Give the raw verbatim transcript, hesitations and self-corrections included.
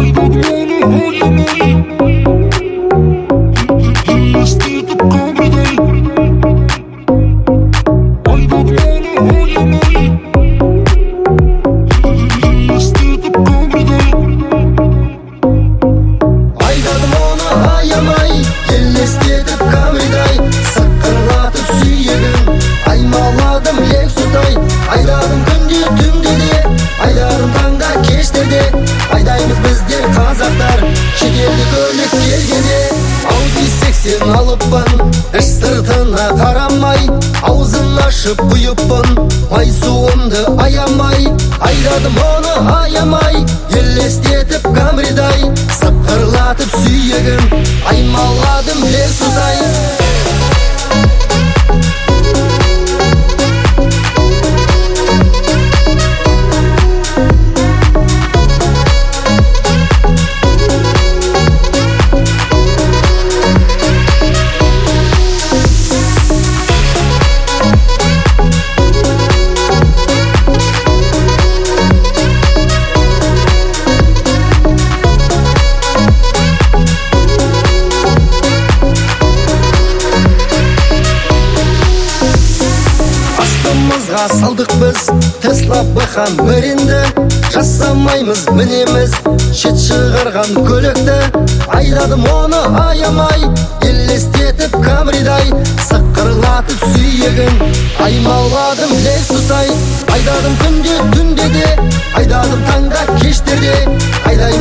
Sen alıpпын, іш сыртына қарамай, аузын ашып құйыппын, май суымды аямай. Айдадым оны аямай, елестетіп камридай, сықырлатып сүйегін, аймаладым лесудай. Салдық біз Тесла быхан бірінді, жасамаймыз мінеміз шет шығарған көлікті. Айдадым оны аямай, елестетіп камридай, сықырлатып сүйегін, аймаладым лесусай. Айдадым күнде түнде де, айдадым таңда кештерде, айдай